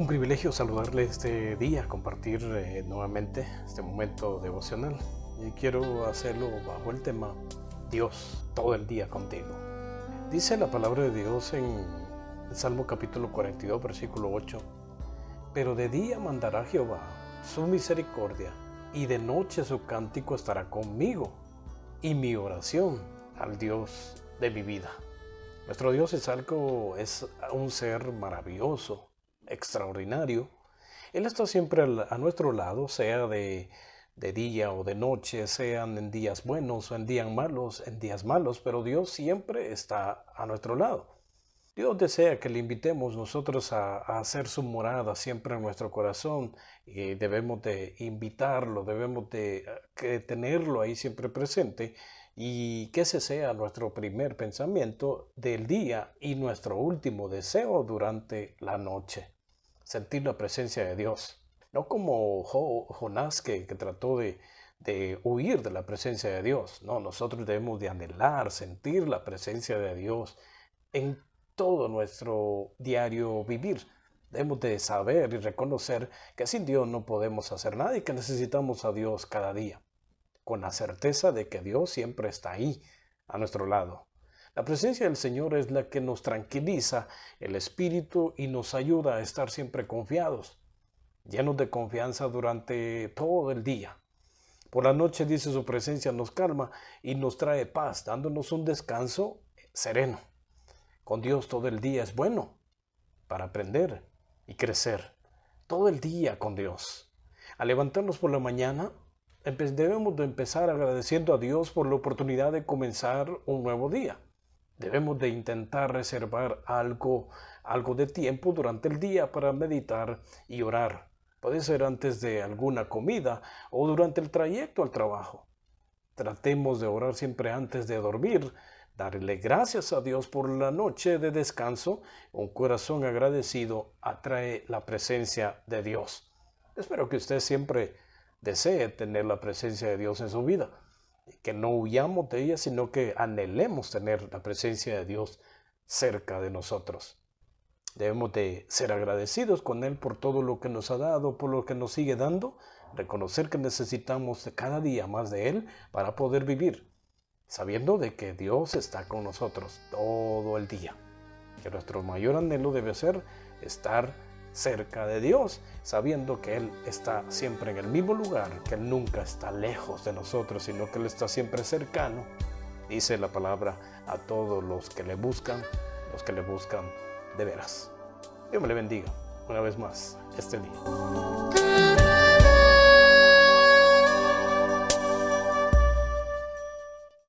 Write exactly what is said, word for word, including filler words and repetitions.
Un privilegio saludarle este día, compartir eh, nuevamente este momento devocional. Y quiero hacerlo bajo el tema Dios, todo el día contigo. Dice la palabra de Dios en el Salmo capítulo cuarenta y dos, versículo ocho. Pero de día mandará Jehová su misericordia, y de noche su cántico estará conmigo, y mi oración al Dios de mi vida. Nuestro Dios es algo, es un ser maravilloso, extraordinario. Él está siempre a nuestro lado, sea de, de día o de noche, sean en días buenos o en días malos, en días malos, pero Dios siempre está a nuestro lado. Dios desea que le invitemos nosotros a, a hacer su morada siempre en nuestro corazón, y debemos de invitarlo, debemos de que tenerlo ahí siempre presente, y que ese sea nuestro primer pensamiento del día y nuestro último deseo durante la noche. Sentir la presencia de Dios. No como Jo- Jonás que, que trató de, de huir de la presencia de Dios. No, nosotros debemos de anhelar, sentir la presencia de Dios en todo nuestro diario vivir. Debemos de saber y reconocer que sin Dios no podemos hacer nada y que necesitamos a Dios cada día, con la certeza de que Dios siempre está ahí, a nuestro lado. La presencia del Señor es la que nos tranquiliza el espíritu y nos ayuda a estar siempre confiados, llenos de confianza durante todo el día. Por la noche, dice, su presencia nos calma y nos trae paz, dándonos un descanso sereno. Con Dios todo el día es bueno para aprender y crecer. Todo el día con Dios. Al levantarnos por la mañana, debemos de empezar agradeciendo a Dios por la oportunidad de comenzar un nuevo día. Debemos de intentar reservar algo, algo de tiempo durante el día para meditar y orar. Puede ser antes de alguna comida o durante el trayecto al trabajo. Tratemos de orar siempre antes de dormir, darle gracias a Dios por la noche de descanso. Un corazón agradecido atrae la presencia de Dios. Espero que usted siempre desee tener la presencia de Dios en su vida, que no huyamos de ella, sino que anhelemos tener la presencia de Dios cerca de nosotros. Debemos de ser agradecidos con Él por todo lo que nos ha dado, por lo que nos sigue dando, reconocer que necesitamos cada día más de Él para poder vivir, sabiendo de que Dios está con nosotros todo el día. Que nuestro mayor anhelo debe ser estar cerca de Dios, sabiendo que Él está siempre en el mismo lugar, que Él nunca está lejos de nosotros, sino que Él está siempre cercano. Dice la palabra a todos los que le buscan, los que le buscan de veras. Dios me le bendiga una vez más este día.